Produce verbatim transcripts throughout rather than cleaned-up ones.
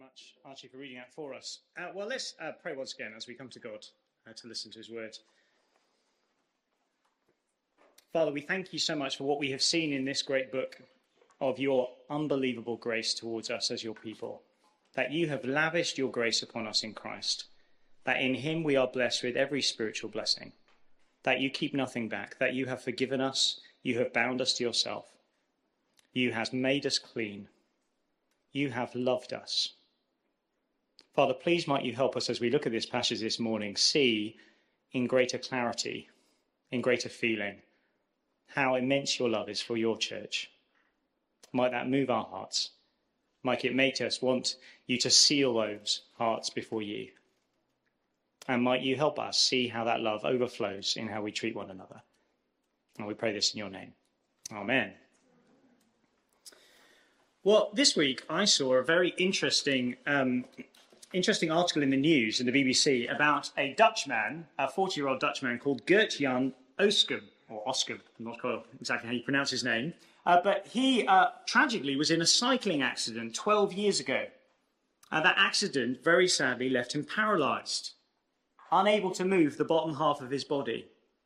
much, Archie, for reading that for us. Uh, well, let's uh, pray once again as we come to God uh, to listen to his word. Father, we thank you so much for what we have seen in this great book of your unbelievable grace towards us as your people, that you have lavished your grace upon us in Christ, that in him we are blessed with every spiritual blessing, that you keep nothing back, that you have forgiven us, you have bound us to yourself, you have made us clean, you have loved us. Father, please might you help us as we look at this passage this morning, see in greater clarity, in greater feeling, how immense your love is for your church. Might that move our hearts? Might it make us want you to seal those hearts before you? And might you help us see how that love overflows in how we treat one another? And we pray this in your name. Amen. Well, this week I saw a very interesting um, interesting article in the news in the B B C about a Dutchman, a forty-year-old Dutchman called Gert-Jan Ooskum, or Oskum, I'm not sure exactly how you pronounce his name, uh, but he uh, tragically was in a cycling accident twelve years ago. Uh, that accident very sadly left him paralysed, unable to move the bottom half of his body.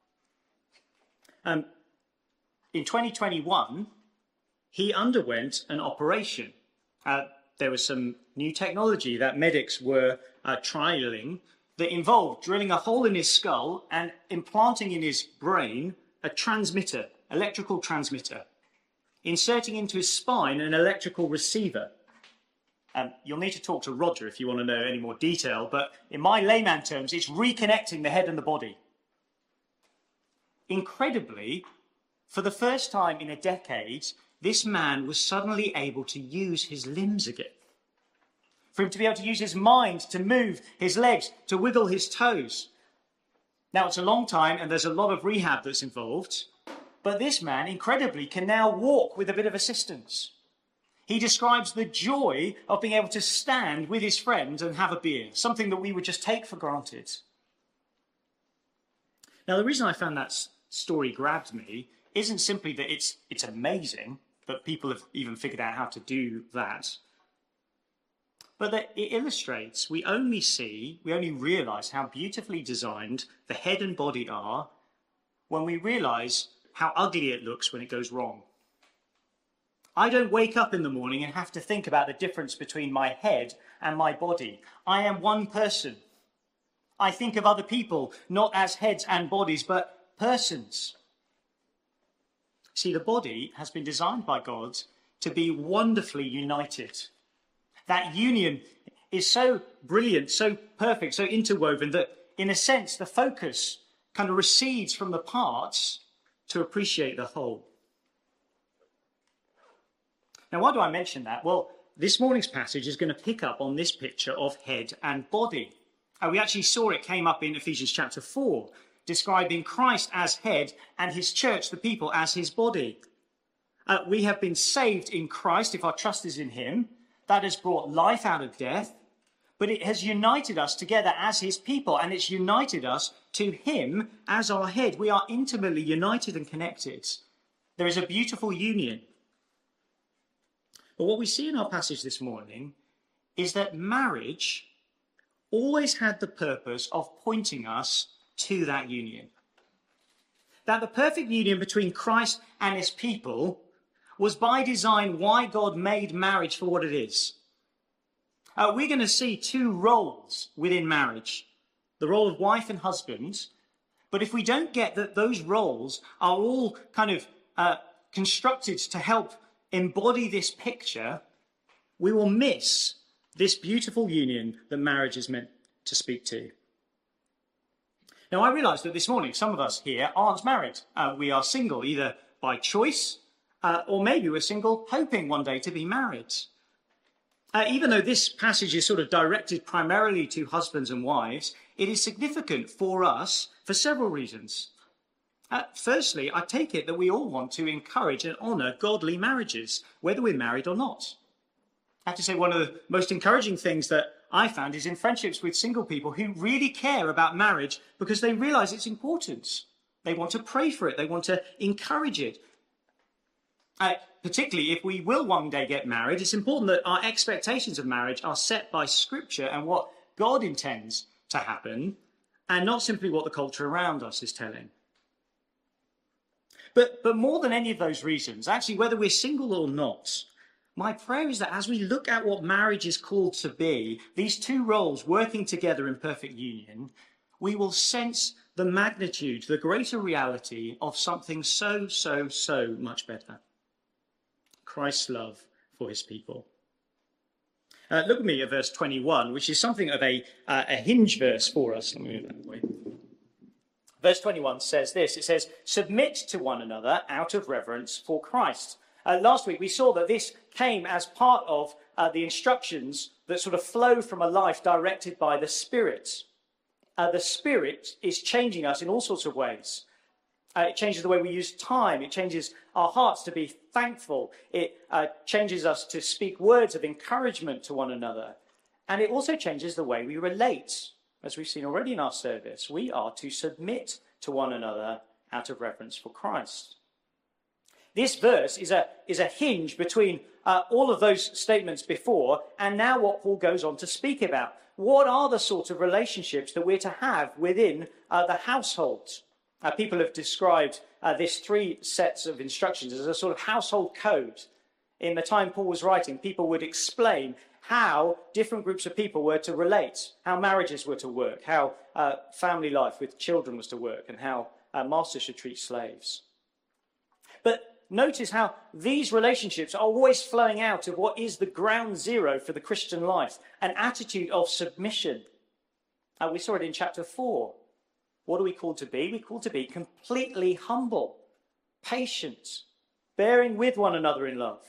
Um, in twenty twenty-one, he underwent an operation. Uh, there was some new technology that medics were uh, trialling that involved drilling a hole in his skull and implanting in his brain a transmitter, electrical transmitter, inserting into his spine an electrical receiver. Um, you'll need to talk to Roger if you want to know any more detail, but in my layman terms, it's reconnecting the head and the body. Incredibly, for the first time in a decade, this man was suddenly able to use his limbs again. For him to be able to use his mind to move his legs, to wiggle his toes. Now, it's a long time and there's a lot of rehab that's involved, but this man, incredibly, can now walk with a bit of assistance. He describes the joy of being able to stand with his friends and have a beer, something that we would just take for granted. Now, the reason I found that story grabbed me isn't simply that it's, it's amazing that people have even figured out how to do that, but that it illustrates, we only see, we only realise how beautifully designed the head and body are when we realise how ugly it looks when it goes wrong. I don't wake up in the morning and have to think about the difference between my head and my body. I am one person. I think of other people not as heads and bodies, but persons. See, the body has been designed by God to be wonderfully united. That union is so brilliant, so perfect, so interwoven that, in a sense, the focus kind of recedes from the parts to appreciate the whole. Now, why do I mention that? Well, this morning's passage is going to pick up on this picture of head and body. Uh, we actually saw it came up in Ephesians chapter four, describing Christ as head and his church, the people, as his body. Uh, we have been saved in Christ if our trust is in him. That has brought life out of death, but it has united us together as his people, and it's united us to him as our head. We are intimately united and connected. There is a beautiful union. But what we see in our passage this morning is that marriage always had the purpose of pointing us to that union. That the perfect union between Christ and his people was by design why God made marriage for what it is. Uh, we're going to see two roles within marriage, the role of wife and husband, but if we don't get that those roles are all kind of uh, constructed to help embody this picture, we will miss this beautiful union that marriage is meant to speak to. Now, I realise that this morning some of us here aren't married. Uh, we are single, either by choice, uh, or maybe we're single hoping one day to be married. Uh, even though this passage is sort of directed primarily to husbands and wives, it is significant for us for several reasons. Uh, firstly, I take it that we all want to encourage and honour godly marriages, whether we're married or not. I have to say one of the most encouraging things that I found is in friendships with single people who really care about marriage because they realise its importance. They want to pray for it. They want to encourage it. Uh, particularly if we will one day get married, it's important that our expectations of marriage are set by Scripture and what God intends to happen, and not simply what the culture around us is telling. But, but more than any of those reasons, actually, whether we're single or not, my prayer is that as we look at what marriage is called to be, these two roles working together in perfect union, we will sense the magnitude, the greater reality of something so, so, so much better. Christ's love for his people. Uh, look at me at verse twenty-one, which is something of a, uh, a hinge verse for us. Let me move that way. Verse twenty-one says this, it says, submit to one another out of reverence for Christ. Uh, last week we saw that this came as part of uh, the instructions that sort of flow from a life directed by the Spirit. Uh, the Spirit is changing us in all sorts of ways. Uh, it changes the way we use time. It changes our hearts to be thankful. It uh, changes us to speak words of encouragement to one another. And it also changes the way we relate. As we've seen already in our service, we are to submit to one another out of reverence for Christ. This verse is a, is a hinge between uh, all of those statements before and now what Paul goes on to speak about. What are the sorts of relationships that we're to have within uh, the household? Uh, people have described uh, this three sets of instructions as a sort of household code. In the time Paul was writing, people would explain how different groups of people were to relate, how marriages were to work, how uh, family life with children was to work, and how uh, masters should treat slaves. But notice how these relationships are always flowing out of what is the ground zero for the Christian life, an attitude of submission. Uh, we saw it in chapter four. What are we called to be? We're called to be completely humble, patient, bearing with one another in love.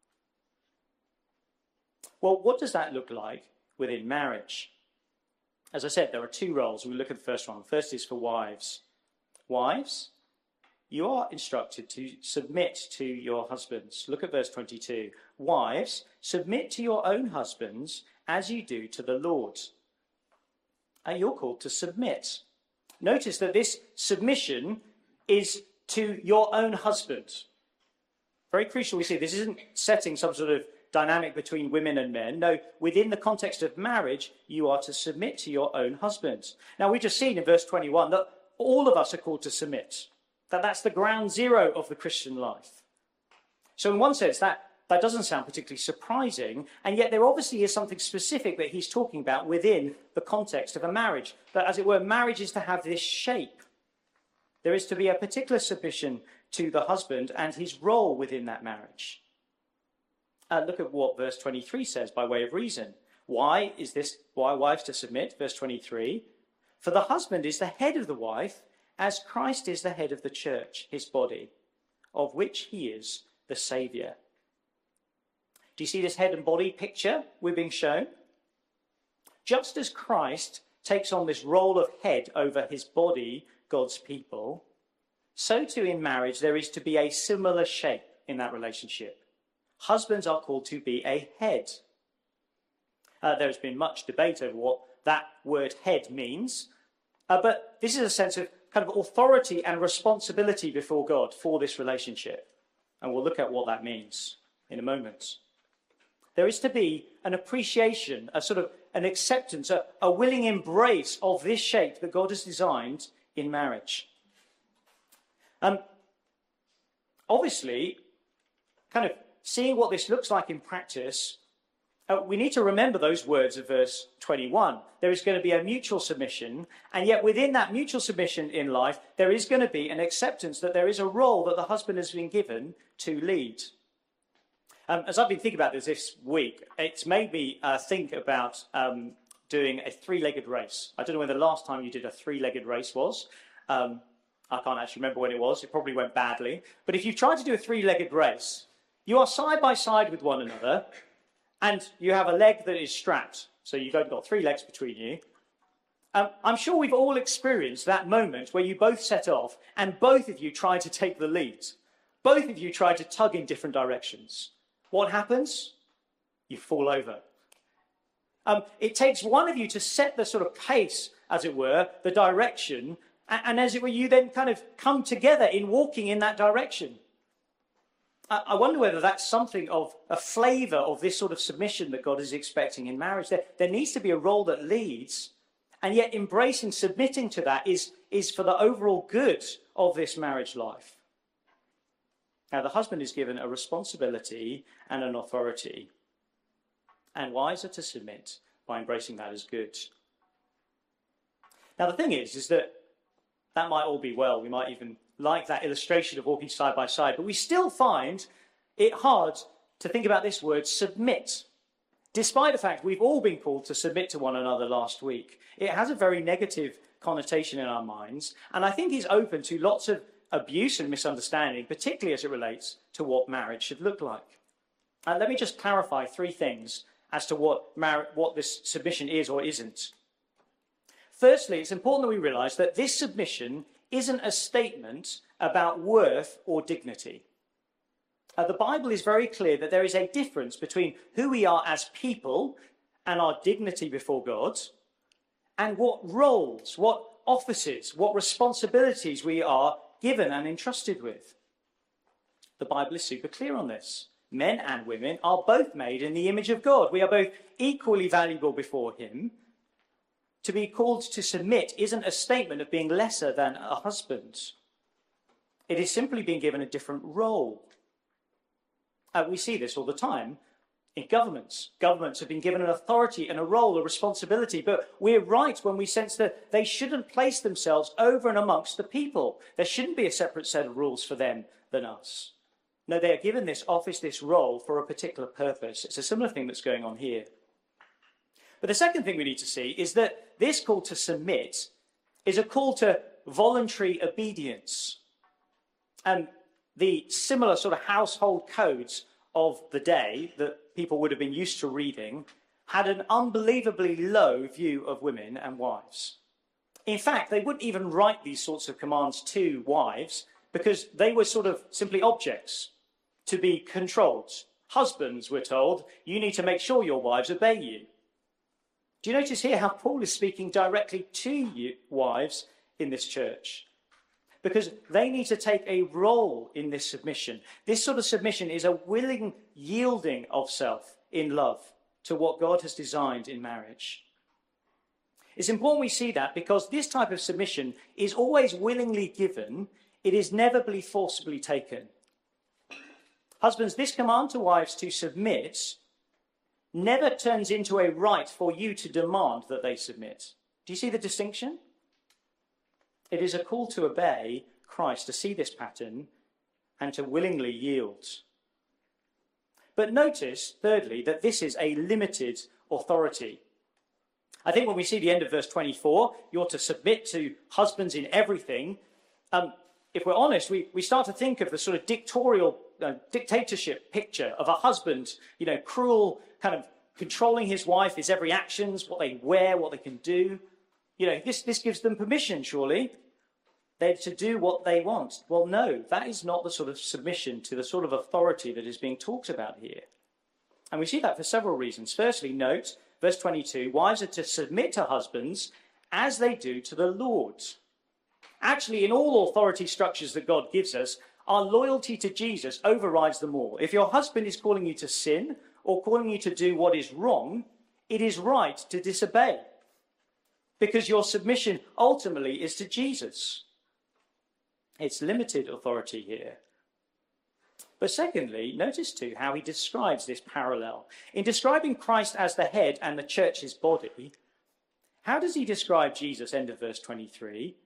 Well, what does that look like within marriage? As I said, there are two roles. We'll look at the first one. The first is for wives. Wives, you are instructed to submit to your husbands. Look at verse twenty-two. Wives, submit to your own husbands as you do to the Lord. And you're called to submit. Notice that this submission is to your own husband. Very crucial we see. This isn't setting some sort of dynamic between women and men. No, within the context of marriage, you are to submit to your own husbands. Now, we've just seen in verse twenty-one that all of us are called to submit. That that's the ground zero of the Christian life. So in one sense, that, that doesn't sound particularly surprising, and yet there obviously is something specific that he's talking about within the context of a marriage. That, as it were, marriage is to have this shape. There is to be a particular submission to the husband and his role within that marriage. Uh, look at what verse twenty-three says by way of reason. Why is this, why wives to submit? Verse twenty-three, for the husband is the head of the wife, as Christ is the head of the church, his body, of which he is the Saviour. Do you see this head and body picture we're being shown? Just as Christ takes on this role of head over his body, God's people, so too in marriage there is to be a similar shape in that relationship. Husbands are called to be a head. Uh, there has been much debate over what that word head means, uh, but this is a sense of kind of authority and responsibility before God for this relationship. And we'll look at what that means in a moment. There is to be an appreciation, a sort of an acceptance, a, a willing embrace of this shape that God has designed in marriage. Um, obviously, kind of seeing what this looks like in practice, uh, we need to remember those words of verse twenty-one. There is going to be a mutual submission, and yet within that mutual submission in life, there is going to be an acceptance that there is a role that the husband has been given to lead. Um, as I've been thinking about this this week, it's made me uh, think about um, doing a three-legged race. I don't know when the last time you did a three-legged race was. Um, I can't actually remember when it was. It probably went badly. But if you've tried to do a three-legged race, you are side by side with one another, and you have a leg that is strapped. So you've got three legs between you. Um, I'm sure we've all experienced that moment where you both set off, and both of you try to take the lead. Both of you try to tug in different directions. What happens? You fall over. Um, it takes one of you to set the sort of pace, as it were, the direction, and, and as it were, you then kind of come together in walking in that direction. I wonder whether that's something of a flavour of this sort of submission that God is expecting in marriage. There, there needs to be a role that leads, and yet embracing, submitting to that is, is for the overall good of this marriage life. Now, the husband is given a responsibility and an authority, and wives are to submit by embracing that as good. Now, the thing is, is that that might all be well. We might even like that illustration of walking side by side, but we still find it hard to think about this word submit. Despite the fact we've all been called to submit to one another last week, it has a very negative connotation in our minds, and I think is open to lots of abuse and misunderstanding, particularly as it relates to what marriage should look like. And let me just clarify three things as to what, mar- what this submission is or isn't. Firstly, it's important that we realise that this submission isn't a statement about worth or dignity. Uh, the Bible is very clear that there is a difference between who we are as people and our dignity before God, and what roles, what offices, what responsibilities we are given and entrusted with. The Bible is super clear on this. Men and women are both made in the image of God. We are both equally valuable before him. To be called to submit isn't a statement of being lesser than a husband. It is simply being given a different role. Uh, we see this all the time in governments. Governments have been given an authority and a role, a responsibility, but we're right when we sense that they shouldn't place themselves over and amongst the people. There shouldn't be a separate set of rules for them than us. No, they are given this office, this role, for a particular purpose. It's a similar thing that's going on here. But the second thing we need to see is that this call to submit is a call to voluntary obedience. And the similar sort of household codes of the day that people would have been used to reading had an unbelievably low view of women and wives. In fact, they wouldn't even write these sorts of commands to wives because they were sort of simply objects to be controlled. Husbands were told, you need to make sure your wives obey you. Do you notice here how Paul is speaking directly to you, wives, in this church? Because they need to take a role in this submission. This sort of submission is a willing yielding of self in love to what God has designed in marriage. It's important we see that because this type of submission is always willingly given. It is never be forcibly taken. Husbands, this command to wives to submit never turns into a right for you to demand that they submit. Do you see the distinction? It is a call to obey Christ, to see this pattern, and to willingly yield. But notice, thirdly, that this is a limited authority. I think when we see the end of verse twenty-four, you're to submit to husbands in everything. Um, if we're honest, we, we start to think of the sort of dictatorial, uh, dictatorship picture of a husband, you know, cruel, kind of controlling his wife, his every actions, what they wear, what they can do. You know, this, this gives them permission, surely. They're to do what they want. Well, no, that is not the sort of submission to the sort of authority that is being talked about here. And we see that for several reasons. Firstly, note, verse twenty-two, wives are to submit to husbands as they do to the Lord. Actually, in all authority structures that God gives us, our loyalty to Jesus overrides them all. If your husband is calling you to sin or calling you to do what is wrong, it is right to disobey, because your submission ultimately is to Jesus. It's limited authority here. But secondly, notice too how he describes this parallel. In describing Christ as the head and the church his body, how does he describe Jesus? End of verse twenty-three.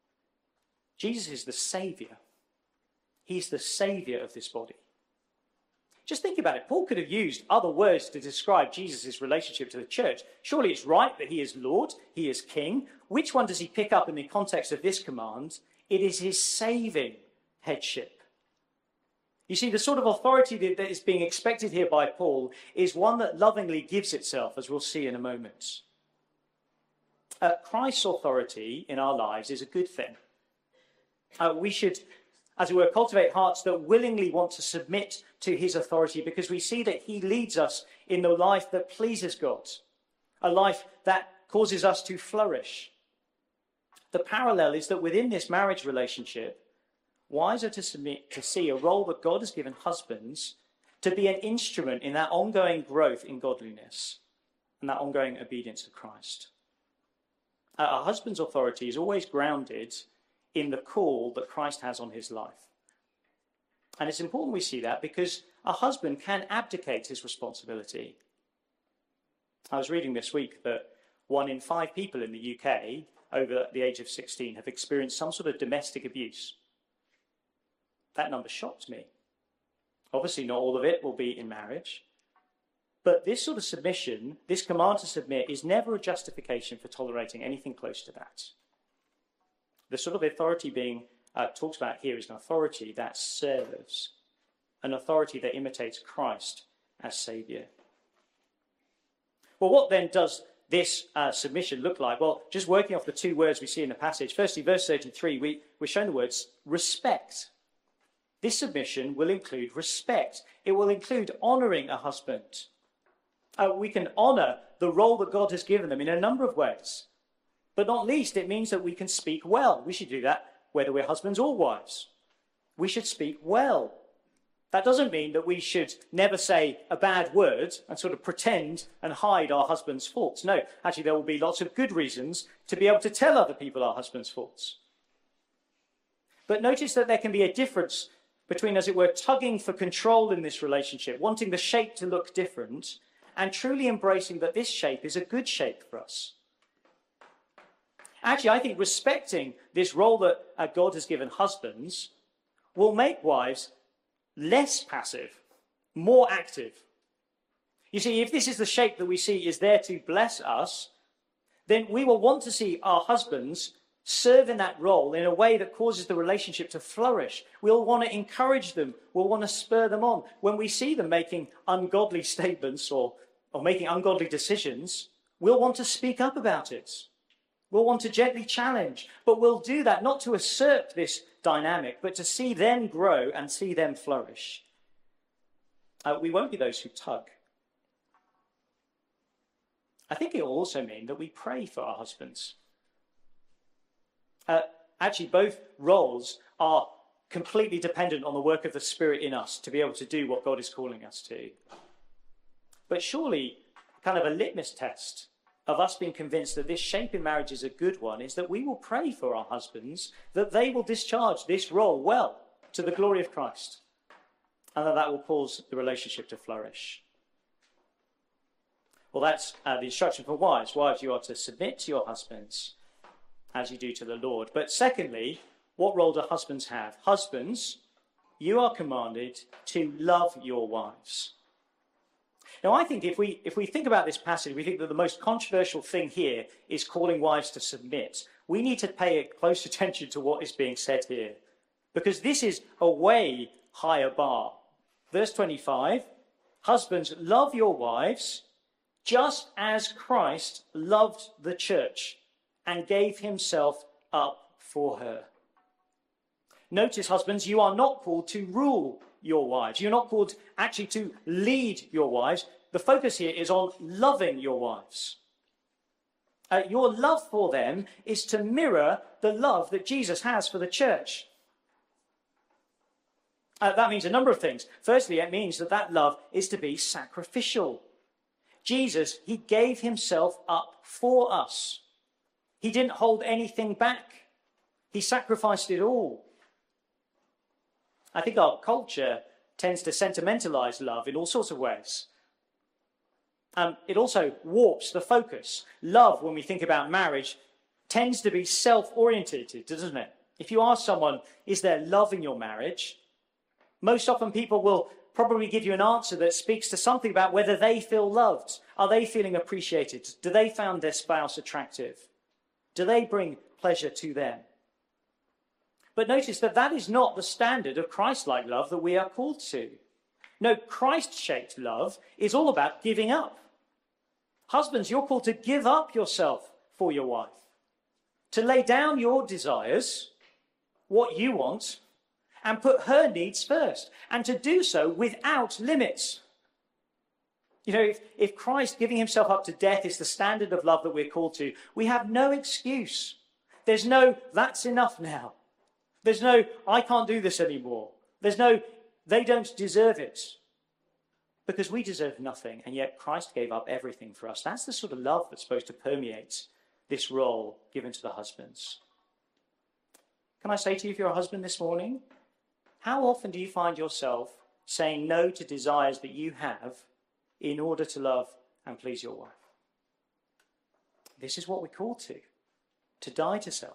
Jesus is the Saviour. He's the Saviour of this body. Just think about it. Paul could have used other words to describe Jesus' relationship to the church. Surely it's right that he is Lord, he is King. Which one does he pick up in the context of this command? It is his saving headship. You see, the sort of authority that is being expected here by Paul is one that lovingly gives itself, as we'll see in a moment. Uh, Christ's authority in our lives is a good thing. Uh, we should, as it were, cultivate hearts that willingly want to submit to his authority, because we see that he leads us in the life that pleases God, a life that causes us to flourish. The parallel is that within this marriage relationship, wives are to submit to see a role that God has given husbands to be an instrument in that ongoing growth in godliness and that ongoing obedience to Christ. Uh, a husband's authority is always grounded in the call that Christ has on his life. And it's important we see that because a husband can abdicate his responsibility. I was reading this week that one in five people in the U K over the age of sixteen have experienced some sort of domestic abuse. That number shocked me. Obviously, not all of it will be in marriage. But this sort of submission, this command to submit, is never a justification for tolerating anything close to that. The sort of authority being uh, talked about here is an authority that serves, an authority that imitates Christ as Saviour. Well, what then does this uh, submission look like? Well, just working off the two words we see in the passage. Firstly, verse thirty-three, we, we're shown the words respect. This submission will include respect. It will include honouring a husband. Uh, we can honour the role that God has given them in a number of ways. But not least, it means that we can speak well. We should do that whether we're husbands or wives. We should speak well. That doesn't mean that we should never say a bad word and sort of pretend and hide our husband's faults. No, actually there will be lots of good reasons to be able to tell other people our husband's faults. But notice that there can be a difference between, as it were, tugging for control in this relationship, wanting the shape to look different, and truly embracing that this shape is a good shape for us. Actually, I think respecting this role that uh, God has given husbands will make wives less passive, more active. You see, if this is the shape that we see is there to bless us, then we will want to see our husbands serve in that role in a way that causes the relationship to flourish. We'll want to encourage them. We'll want to spur them on. When we see them making ungodly statements or, or making ungodly decisions, we'll want to speak up about it. We'll want to gently challenge, but we'll do that not to assert this dynamic, but to see them grow and see them flourish. Uh, we won't be those who tug. I think it will also mean that we pray for our husbands. Uh, actually, both roles are completely dependent on the work of the Spirit in us to be able to do what God is calling us to. But surely, kind of a litmus test of us being convinced that this shape in marriage is a good one is that we will pray for our husbands, that they will discharge this role well to the glory of Christ, and that that will cause the relationship to flourish. Well, that's uh, the instruction for wives. Wives, you are to submit to your husbands as you do to the Lord. But secondly, what role do husbands have? Husbands, you are commanded to love your wives. Now, I think if we if we think about this passage, we think that the most controversial thing here is calling wives to submit. We need to pay close attention to what is being said here, because this is a way higher bar. Verse twenty-five, husbands, love your wives just as Christ loved the church and gave himself up for her. Notice, husbands, you are not called to rule your wives. You're not called actually to lead your wives. The focus here is on loving your wives. Uh, your love for them is to mirror the love that Jesus has for the church. Uh, that means a number of things. Firstly, it means that that love is to be sacrificial. Jesus, he gave himself up for us. He didn't hold anything back. He sacrificed it all. I think our culture tends to sentimentalize love in all sorts of ways. Um, it also warps the focus. Love, when we think about marriage, tends to be self-orientated, doesn't it? If you ask someone, is there love in your marriage? Most often people will probably give you an answer that speaks to something about whether they feel loved. Are they feeling appreciated? Do they find their spouse attractive? Do they bring pleasure to them? But notice that that is not the standard of Christ-like love that we are called to. No, Christ-shaped love is all about giving up. Husbands, you're called to give up yourself for your wife, to lay down your desires, what you want, and put her needs first, and to do so without limits. You know, if, if Christ giving himself up to death is the standard of love that we're called to, we have no excuse. There's no, that's enough now. There's no, I can't do this anymore. There's no, they don't deserve it. Because we deserve nothing, and yet Christ gave up everything for us. That's the sort of love that's supposed to permeate this role given to the husbands. Can I say to you, if you're a husband this morning, how often do you find yourself saying no to desires that you have in order to love and please your wife? This is what we're called to, to die to self.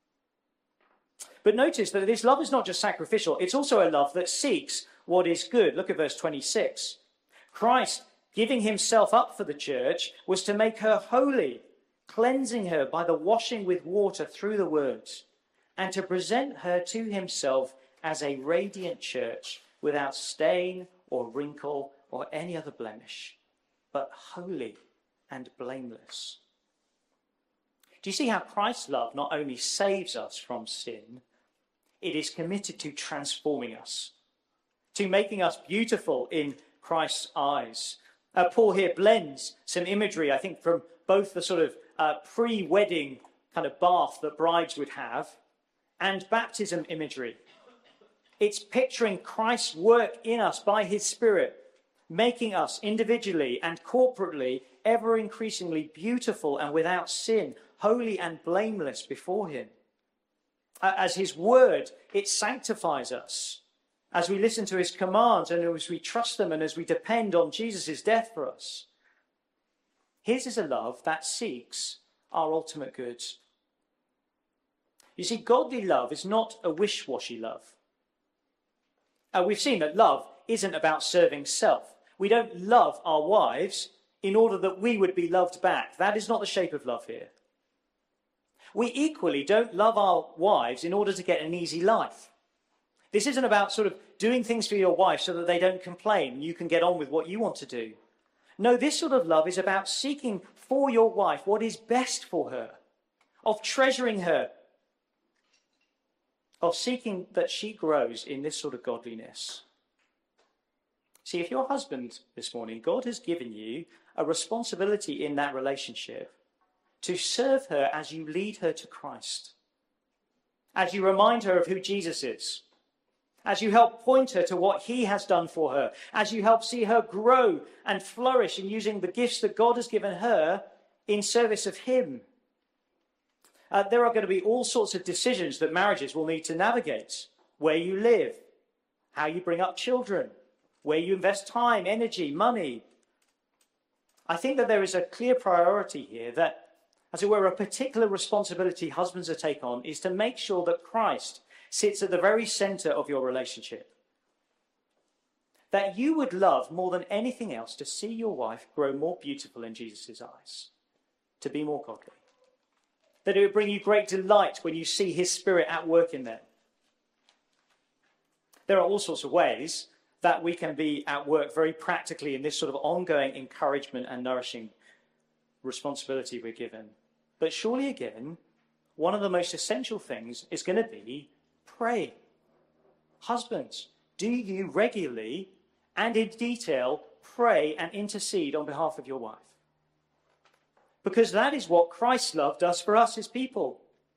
But notice that this love is not just sacrificial, it's also a love that seeks what is good. Look at verse twenty-six. Christ, giving himself up for the church, was to make her holy, cleansing her by the washing with water through the word, and to present her to himself as a radiant church, without stain or wrinkle or any other blemish, but holy and blameless. Do you see how Christ's love not only saves us from sin, it is committed to transforming us, to making us beautiful in Christ's eyes. Uh, Paul here blends some imagery, I think, from both the sort of uh, pre-wedding kind of bath that brides would have and baptism imagery. It's picturing Christ's work in us by his Spirit, making us individually and corporately ever increasingly beautiful and without sin, holy and blameless before him. As his word, it sanctifies us. As we listen to his commands and as we trust them and as we depend on Jesus' death for us. His is a love that seeks our ultimate goods. You see, godly love is not a wish-washy love. Uh, we've seen that love isn't about serving self. We don't love our wives in order that we would be loved back. That is not the shape of love here. We equally don't love our wives in order to get an easy life. This isn't about sort of doing things for your wife so that they don't complain and you can get on with what you want to do. No, this sort of love is about seeking for your wife what is best for her, of treasuring her, of seeking that she grows in this sort of godliness. See, if you're a husband this morning, God has given you a responsibility in that relationship to serve her as you lead her to Christ, as you remind her of who Jesus is, as you help point her to what he has done for her, as you help see her grow and flourish in using the gifts that God has given her in service of him. Uh, there are going to be all sorts of decisions that marriages will need to navigate. Where you live, how you bring up children, where you invest time, energy, money. I think that there is a clear priority here that, as it were, a particular responsibility husbands are take on is to make sure that Christ sits at the very center of your relationship. That you would love more than anything else to see your wife grow more beautiful in Jesus' eyes, to be more godly. That it would bring you great delight when you see his Spirit at work in them. There are all sorts of ways that we can be at work very practically in this sort of ongoing encouragement and nourishing responsibility we're given. But surely again, one of the most essential things is going to be pray. Husbands, do you regularly and in detail pray and intercede on behalf of your wife? Because that is what Christ's love does for us, his people.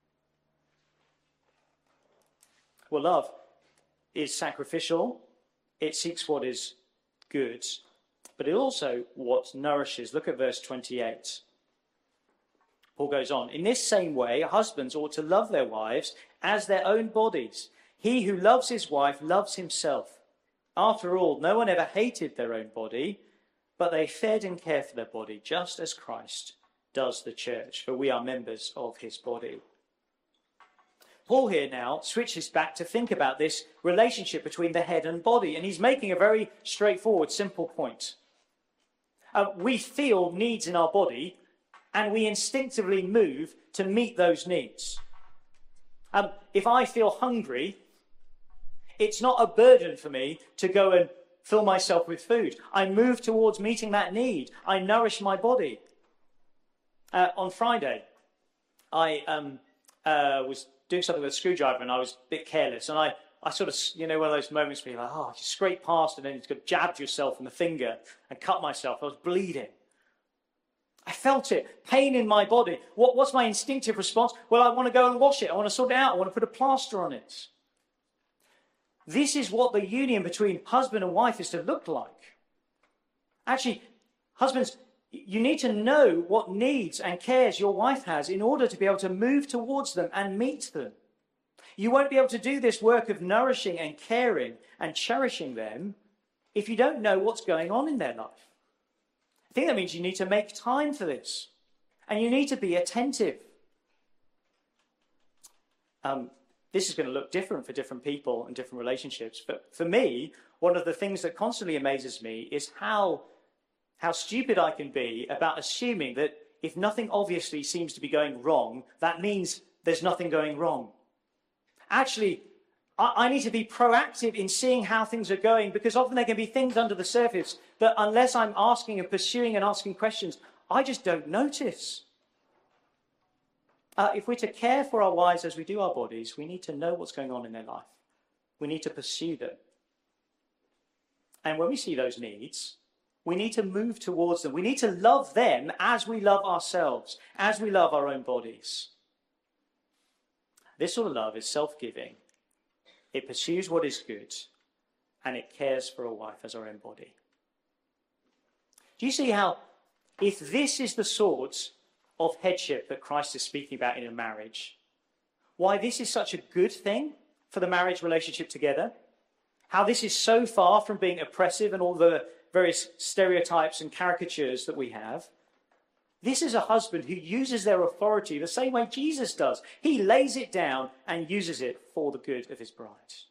Well, love is sacrificial. It seeks what is good, but it also what nourishes. Look at verse twenty-eight. Paul goes on, in this same way, husbands ought to love their wives as their own bodies. He who loves his wife loves himself. After all, no one ever hated their own body, but they fed and cared for their body, just as Christ does the church, for we are members of his body. Paul here now switches back to think about this relationship between the head and body, and he's making a very straightforward, simple point. Uh, we feel needs in our body, and we instinctively move to meet those needs. Um, if I feel hungry, it's not a burden for me to go and fill myself with food. I move towards meeting that need. I nourish my body. Uh, on Friday, I um, uh, was doing something with a screwdriver and I was a bit careless. And I, I sort of, you know, one of those moments where you're like, oh, you scrape past and then you just jabbed yourself in the finger and cut myself. I was bleeding. I felt it, pain in my body. What, what's my instinctive response? Well, I want to go and wash it. I want to sort it out. I want to put a plaster on it. This is what the union between husband and wife is to look like. Actually, husbands, you need to know what needs and cares your wife has in order to be able to move towards them and meet them. You won't be able to do this work of nourishing and caring and cherishing them if you don't know what's going on in their life. I think that means you need to make time for this, and you need to be attentive. Um, this is going to look different for different people and different relationships, but for me, one of the things that constantly amazes me is how, how stupid I can be about assuming that if nothing obviously seems to be going wrong, that means there's nothing going wrong. Actually, I need to be proactive in seeing how things are going, because often there can be things under the surface that unless I'm asking and pursuing and asking questions, I just don't notice. Uh, if we're to care for our wives as we do our bodies, we need to know what's going on in their life. We need to pursue them. And when we see those needs, we need to move towards them. We need to love them as we love ourselves, as we love our own bodies. This sort of love is self-giving. It pursues what is good, and it cares for a wife as her own body. Do you see how, if this is the sort of headship that Christ is speaking about in a marriage, why this is such a good thing for the marriage relationship together? How this is so far from being oppressive and all the various stereotypes and caricatures that we have? This is a husband who uses their authority the same way Jesus does. He lays it down and uses it for the good of his bride.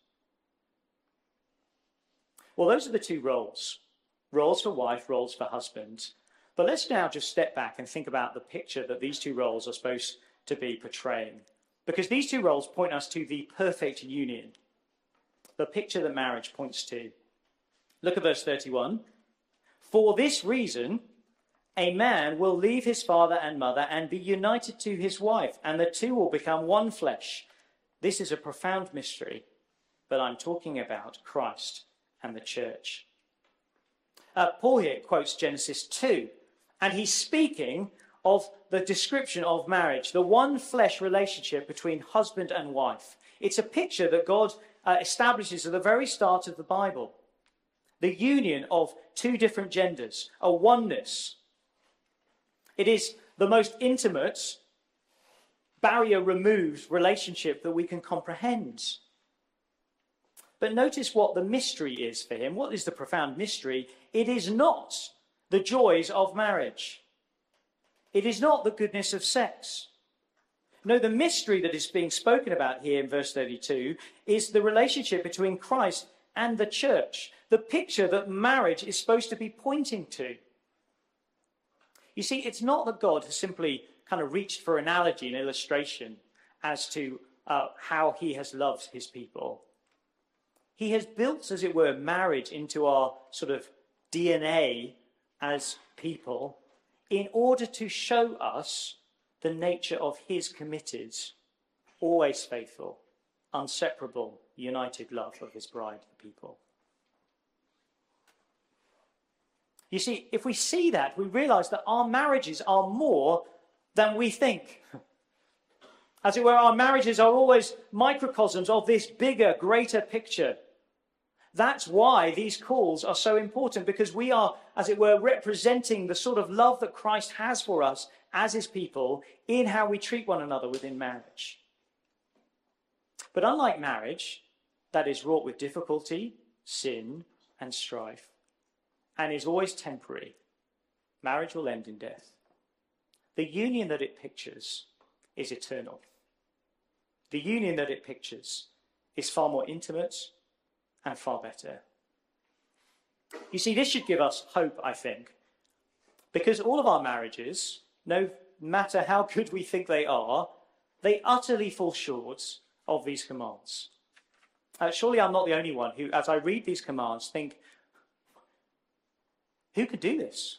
Well, those are the two roles. Roles for wife, roles for husband. But let's now just step back and think about the picture that these two roles are supposed to be portraying. Because these two roles point us to the perfect union. The picture that marriage points to. Look at verse thirty-one. For this reason, a man will leave his father and mother and be united to his wife, and the two will become one flesh. This is a profound mystery, but I'm talking about Christ and the church. Uh, Paul here quotes Genesis two, and he's speaking of the description of marriage, the one flesh relationship between husband and wife. It's a picture that God uh, establishes at the very start of the Bible. The union of two different genders, a oneness. It is the most intimate, barrier-removed relationship that we can comprehend. But notice what the mystery is for him. What is the profound mystery? It is not the joys of marriage. It is not the goodness of sex. No, the mystery that is being spoken about here in verse thirty-two is the relationship between Christ and the church, the picture that marriage is supposed to be pointing to. You see, it's not that God has simply kind of reached for analogy and illustration as to uh, how he has loved his people. He has built, as it were, marriage into our sort of D N A as people in order to show us the nature of his committed, always faithful, inseparable, united love of his bride, the people. You see, if we see that, we realize that our marriages are more than we think. As it were, our marriages are always microcosms of this bigger, greater picture. That's why these calls are so important, because we are, as it were, representing the sort of love that Christ has for us as his people in how we treat one another within marriage. But unlike marriage, that is wrought with difficulty, sin, and strife, and is always temporary, marriage will end in death. The union that it pictures is eternal. The union that it pictures is far more intimate and far better. You see, this should give us hope, I think, because all of our marriages, no matter how good we think they are, they utterly fall short of these commands. Uh, surely I'm not the only one who, as I read these commands, think, who could do this?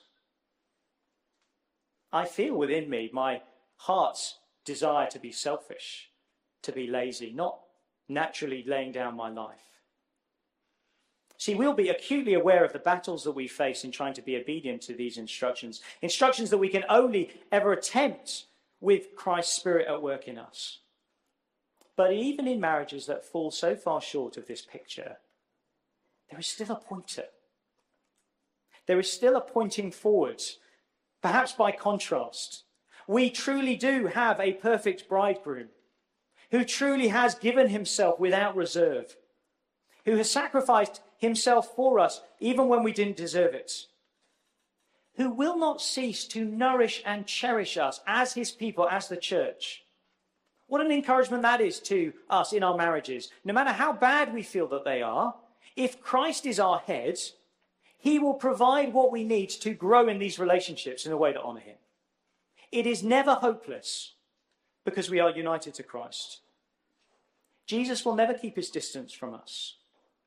I feel within me my heart's desire to be selfish, to be lazy, not naturally laying down my life. See, we'll be acutely aware of the battles that we face in trying to be obedient to these instructions, instructions that we can only ever attempt with Christ's Spirit at work in us. But even in marriages that fall so far short of this picture, there is still a pointer. There is still a pointing forward, perhaps by contrast. We truly do have a perfect bridegroom who truly has given himself without reserve, who has sacrificed himself for us even when we didn't deserve it, who will not cease to nourish and cherish us as his people, as the church. What an encouragement that is to us in our marriages. No matter how bad we feel that they are, if Christ is our head, he will provide what we need to grow in these relationships in a way to honor him. It is never hopeless because we are united to Christ. Jesus will never keep his distance from us.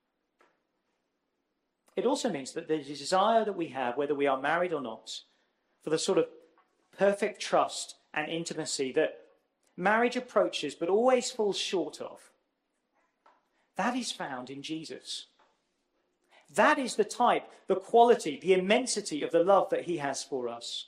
It also means that the desire that we have, whether we are married or not, for the sort of perfect trust and intimacy that marriage approaches but always falls short of, that is found in Jesus. That is the type, the quality, the immensity of the love that he has for us.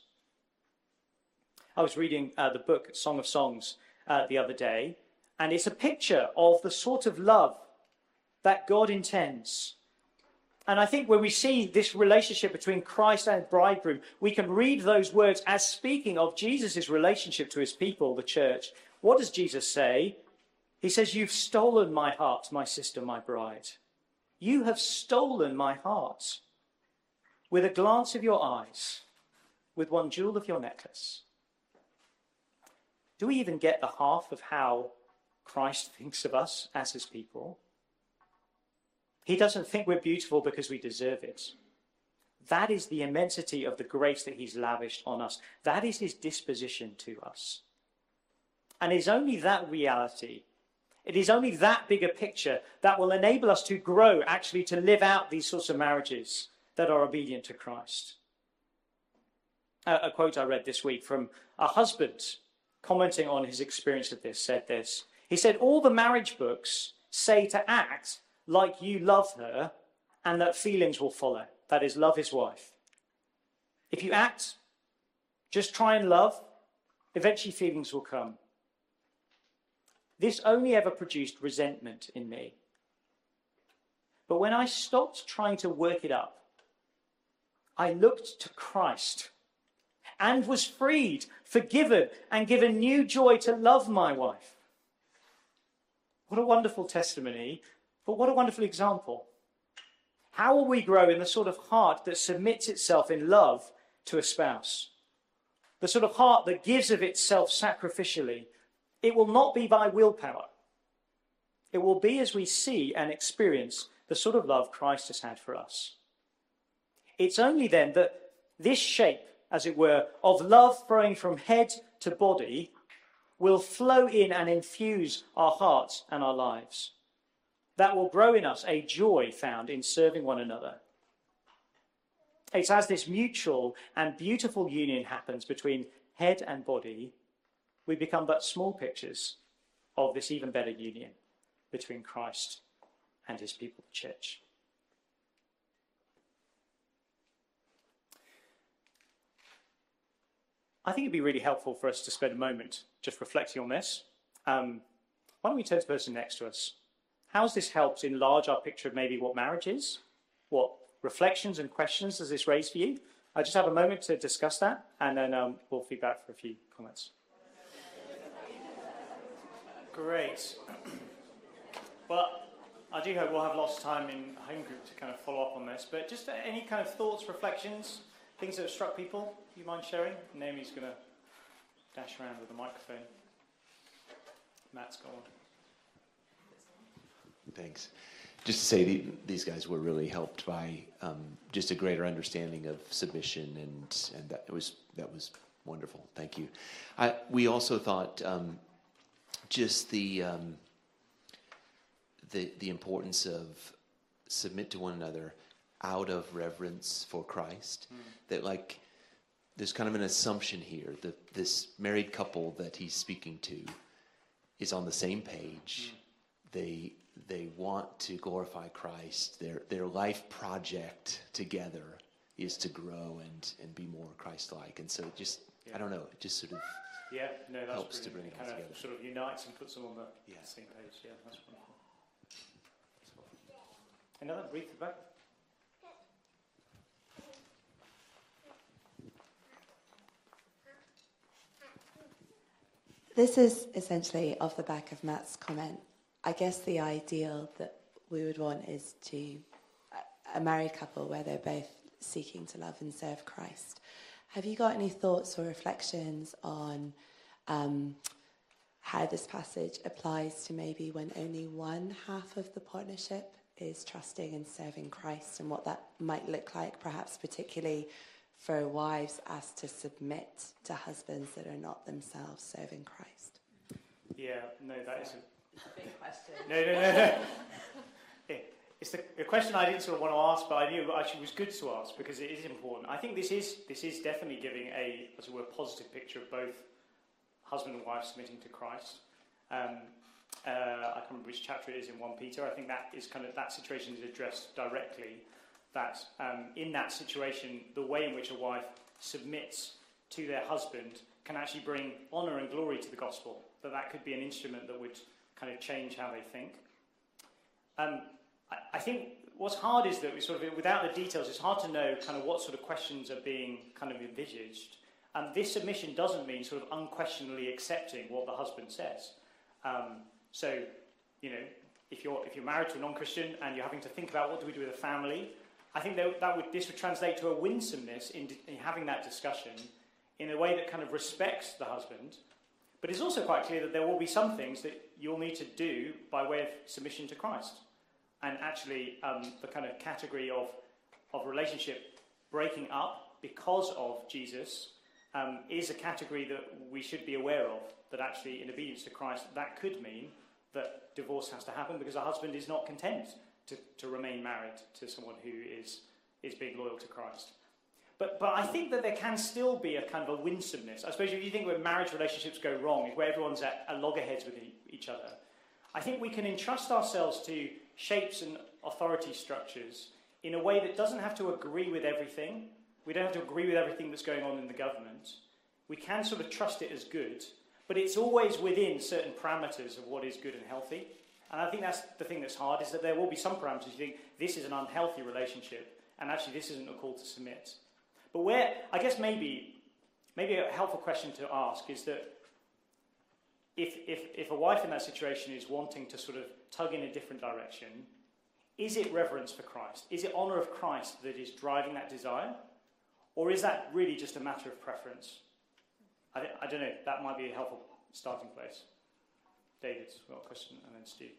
I was reading uh, the book Song of Songs uh, the other day, and it's a picture of the sort of love that God intends. And I think when we see this relationship between Christ and bridegroom, we can read those words as speaking of Jesus' relationship to his people, the church. What does Jesus say? He says, "You've stolen my heart, my sister, my bride. You have stolen my heart with a glance of your eyes, with one jewel of your necklace." Do we even get the half of how Christ thinks of us as his people? He doesn't think we're beautiful because we deserve it. That is the immensity of the grace that he's lavished on us. That is his disposition to us. And it's only that reality, it is only that bigger picture that will enable us to grow, actually to live out these sorts of marriages that are obedient to Christ. A, a quote I read this week from a husband commenting on his experience of this said this. He said, "All the marriage books say to act like you love her and that feelings will follow. That is, love his wife. If you act, just try and love, eventually feelings will come. This only ever produced resentment in me. But when I stopped trying to work it up, I looked to Christ and was freed, forgiven, and given new joy to love my wife." What a wonderful testimony, but what a wonderful example. How will we grow in the sort of heart that submits itself in love to a spouse? The sort of heart that gives of itself sacrificially. It will not be by willpower. It will be as we see and experience the sort of love Christ has had for us. It's only then that this shape, as it were, of love flowing from head to body will flow in and infuse our hearts and our lives. That will grow in us a joy found in serving one another. It's as this mutual and beautiful union happens between head and body, we become but small pictures of this even better union between Christ and his people, the church. I think it'd be really helpful for us to spend a moment just reflecting on this. Um, why don't we turn to the person next to us? How has this helped enlarge our picture of maybe what marriage is? What reflections and questions does this raise for you? I just have a moment to discuss that, and then um, we'll feedback for a few comments. Great. Well, I do hope we'll have lots of time in home group to kind of follow up on this, but just any kind of thoughts, reflections, things that have struck people, you mind sharing? Naomi's going to dash around with the microphone. Matt's gone. Thanks. Just to say, the, these guys were really helped by um, just a greater understanding of submission, and and that was that was wonderful. Thank you. I, we also thought um, just the um, the the importance of submit to one another out of reverence for Christ. Mm. That like there's kind of an assumption here that this married couple that he's speaking to is on the same page. Mm. They They want to glorify Christ. Their their life project together is to grow and, and be more Christ-like. And so it just, yeah. I don't know, it just sort of Yeah, no, that's helps brilliant. to bring it It all kind together. of sort of unites and puts them on the Yeah. same page. Yeah, that's wonderful. Another brief feedback. This is essentially off the back of Matt's comment. I guess the ideal that we would want is to a married couple where they're both seeking to love and serve Christ. Have you got any thoughts or reflections on um, how this passage applies to maybe when only one half of the partnership is trusting and serving Christ, and what that might look like, perhaps particularly for wives asked to submit to husbands that are not themselves serving Christ? Yeah, no, that is a big question. No, no, no, no. Yeah, it's the, the question I didn't sort of want to ask, but I knew actually was good to ask because it is important. I think this is this is definitely giving a, as it were, positive picture of both husband and wife submitting to Christ. Um, uh, I can't remember which chapter it is in First Peter. I think that is kind of that situation is addressed directly. That um, in that situation, the way in which a wife submits to their husband can actually bring honour and glory to the gospel. That that could be an instrument that would kind of change how they think. Um, I, I think what's hard is that we sort of, without the details, it's hard to know kind of what sort of questions are being kind of envisaged. And um, this submission doesn't mean sort of unquestionably accepting what the husband says. Um, so, you know, if you're if you're married to a non-Christian and you're having to think about what do we do with a family, I think that, that would this would translate to a winsomeness in, in having that discussion in a way that kind of respects the husband. But it's also quite clear that there will be some things that you'll need to do by way of submission to Christ. And actually, um, the kind of category of, of relationship breaking up because of Jesus um, is a category that we should be aware of, that actually, in obedience to Christ, that could mean that divorce has to happen because a husband is not content to, to remain married to someone who is, is being loyal to Christ. But but I think that there can still be a kind of a winsomeness. I suppose if you think where marriage relationships go wrong is where everyone's at, at loggerheads with e- each other. I think we can entrust ourselves to shapes and authority structures in a way that doesn't have to agree with everything. We don't have to agree with everything that's going on in the government. We can sort of trust it as good, but it's always within certain parameters of what is good and healthy. And I think that's the thing that's hard, is that there will be some parameters you think, this is an unhealthy relationship, and actually this isn't a call to submit. But where, I guess maybe, maybe a helpful question to ask is that if, if, if a wife in that situation is wanting to sort of tug in a different direction, is it reverence for Christ? Is it honour of Christ that is driving that desire? Or is that really just a matter of preference? I, I don't know, that might be a helpful starting place. David's got a question, and then Steve.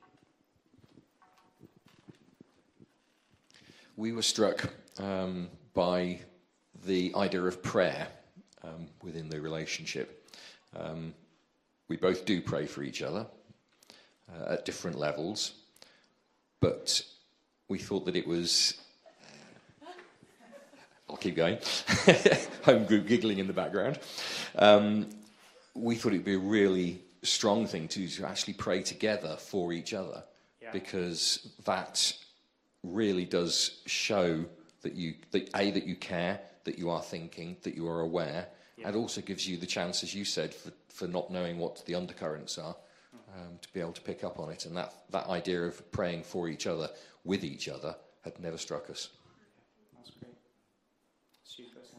We were struck um, by the idea of prayer um, within the relationship. Um, we both do pray for each other uh, at different levels, but we thought that it was... I'll keep going. Home group giggling in the background. Um, we thought it would be a really strong thing to, to actually pray together for each other, yeah. Because that really does show that you, that A, that you care, that you are thinking, that you are aware, yeah. And also gives you the chance, as you said, for, for not knowing what the undercurrents are, um, to be able to pick up on it. And that, that idea of praying for each other, with each other, had never struck us. That's great. Steve, first.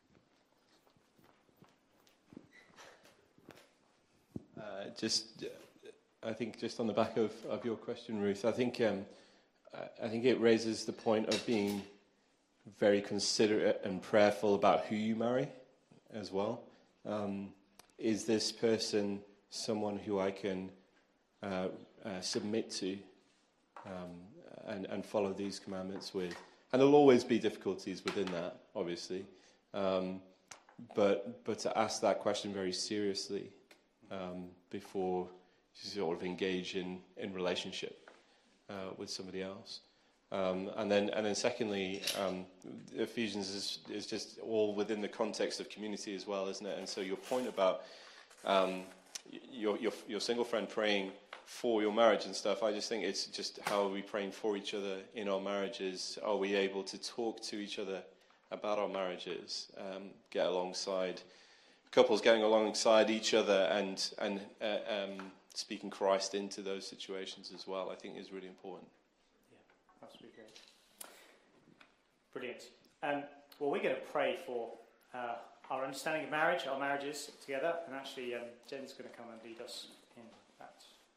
Uh, just, I think, just on the back of, of your question, Ruth, I think um, I think it raises the point of being very considerate and prayerful about who you marry, as well. Um, is this person someone who I can uh, uh, submit to um, and, and follow these commandments with? And there'll always be difficulties within that, obviously, um, but but to ask that question very seriously. Um, before you sort of engage in, in relationship uh, with somebody else. Um, and then and then secondly, um, Ephesians is, is just all within the context of community as well, isn't it? And so your point about um, your, your your single friend praying for your marriage and stuff, I just think it's just how are we praying for each other in our marriages? Are we able to talk to each other about our marriages, um, get alongside couples getting alongside each other and and uh, um, speaking Christ into those situations as well, I think is really important. Yeah, absolutely great. Brilliant. Um, well, we're going to pray for uh, our understanding of marriage, our marriages together, and actually um, Jen's going to come and lead us in that.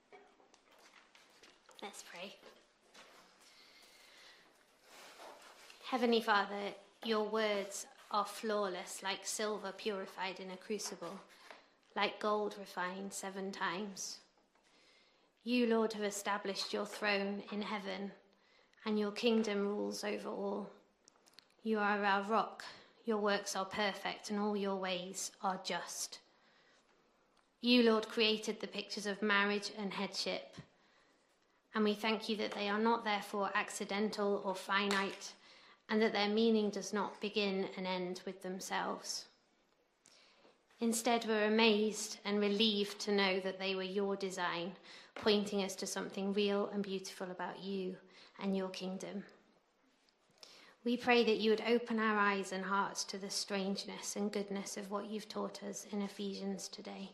Let's pray. Heavenly Father, your words are flawless, like silver purified in a crucible, like gold refined seven times. You, Lord, have established your throne in heaven, and your kingdom rules over all. You are our rock, your works are perfect, and all your ways are just. You, Lord, created the pictures of marriage and headship, and we thank you that they are not therefore accidental or finite, and that their meaning does not begin and end with themselves. Instead, we're amazed and relieved to know that they were your design, pointing us to something real and beautiful about you and your kingdom. We pray that you would open our eyes and hearts to the strangeness and goodness of what you've taught us in Ephesians today.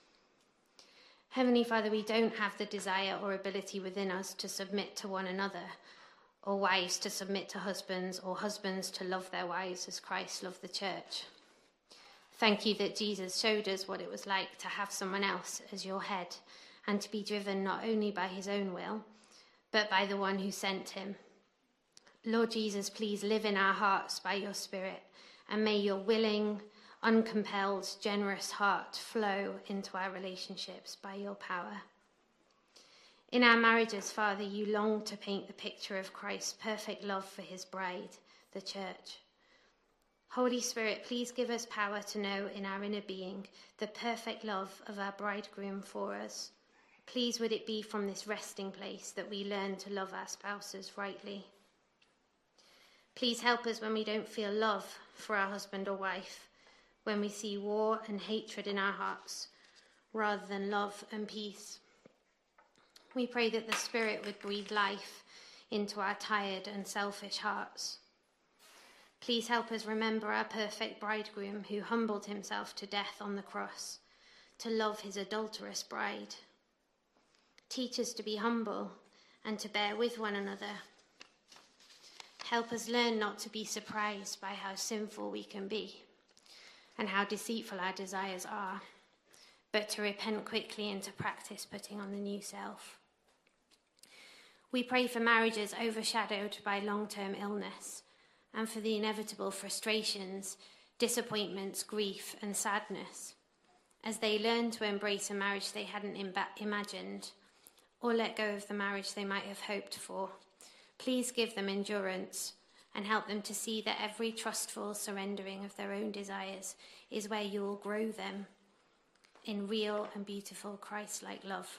Heavenly Father, we don't have the desire or ability within us to submit to one another, or wives to submit to husbands, or husbands to love their wives as Christ loved the church. Thank you that Jesus showed us what it was like to have someone else as your head, and to be driven not only by his own will, but by the one who sent him. Lord Jesus, please live in our hearts by your Spirit, and may your willing, uncompelled, generous heart flow into our relationships by your power. In our marriages, Father, you long to paint the picture of Christ's perfect love for his bride, the church. Holy Spirit, please give us power to know in our inner being the perfect love of our bridegroom for us. Please would it be from this resting place that we learn to love our spouses rightly. Please help us when we don't feel love for our husband or wife, when we see war and hatred in our hearts, rather than love and peace. We pray that the Spirit would breathe life into our tired and selfish hearts. Please help us remember our perfect bridegroom who humbled himself to death on the cross to love his adulterous bride. Teach us to be humble and to bear with one another. Help us learn not to be surprised by how sinful we can be and how deceitful our desires are, but to repent quickly and to practice putting on the new self. We pray for marriages overshadowed by long-term illness and for the inevitable frustrations, disappointments, grief, and sadness as they learn to embrace a marriage they hadn't imba- imagined or let go of the marriage they might have hoped for. Please give them endurance and help them to see that every trustful surrendering of their own desires is where you will grow them in real and beautiful Christ-like love.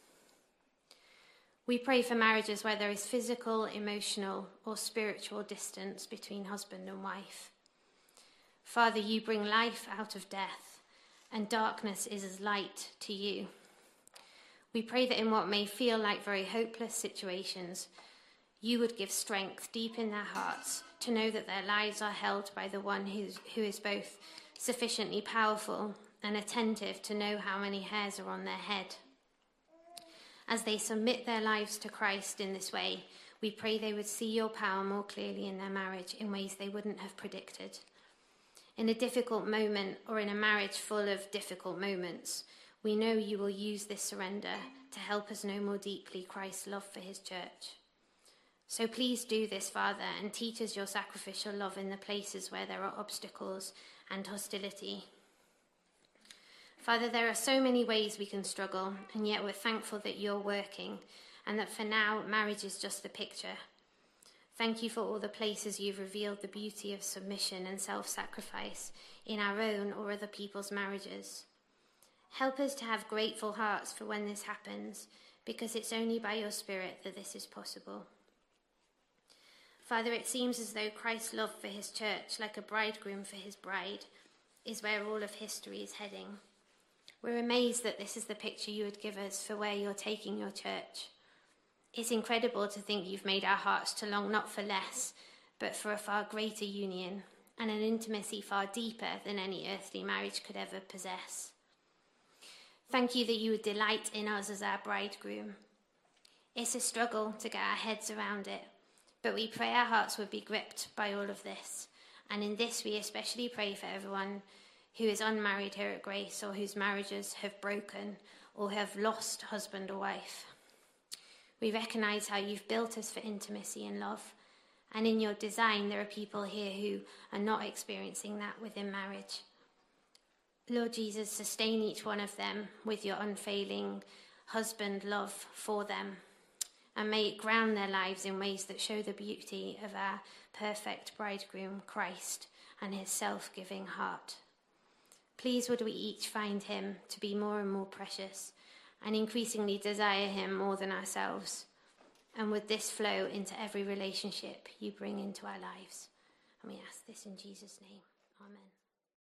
We pray for marriages where there is physical, emotional, or spiritual distance between husband and wife. Father, you bring life out of death, and darkness is as light to you. We pray that in what may feel like very hopeless situations, you would give strength deep in their hearts to know that their lives are held by the one who's, who is both sufficiently powerful and attentive to know how many hairs are on their head. As they submit their lives to Christ in this way, we pray they would see your power more clearly in their marriage in ways they wouldn't have predicted. In a difficult moment or in a marriage full of difficult moments, we know you will use this surrender to help us know more deeply Christ's love for his church. So please do this, Father, and teach us your sacrificial love in the places where there are obstacles and hostility. Father, there are so many ways we can struggle, and yet we're thankful that you're working and that for now, marriage is just the picture. Thank you for all the places you've revealed the beauty of submission and self-sacrifice in our own or other people's marriages. Help us to have grateful hearts for when this happens, because it's only by your Spirit that this is possible. Father, it seems as though Christ's love for his church, like a bridegroom for his bride, is where all of history is heading. We're amazed that this is the picture you would give us for where you're taking your church. It's incredible to think you've made our hearts to long not for less, but for a far greater union, and an intimacy far deeper than any earthly marriage could ever possess. Thank you that you would delight in us as our bridegroom. It's a struggle to get our heads around it, but we pray our hearts would be gripped by all of this. And in this, we especially pray for everyone who is unmarried here at Grace, or whose marriages have broken or have lost husband or wife. We recognise how you've built us for intimacy and love, and in your design there are people here who are not experiencing that within marriage. Lord Jesus, sustain each one of them with your unfailing husband love for them, and may it ground their lives in ways that show the beauty of our perfect bridegroom, Christ, and his self-giving heart. Please would we each find him to be more and more precious, and increasingly desire him more than ourselves. And would this flow into every relationship you bring into our lives? And we ask this in Jesus' name. Amen.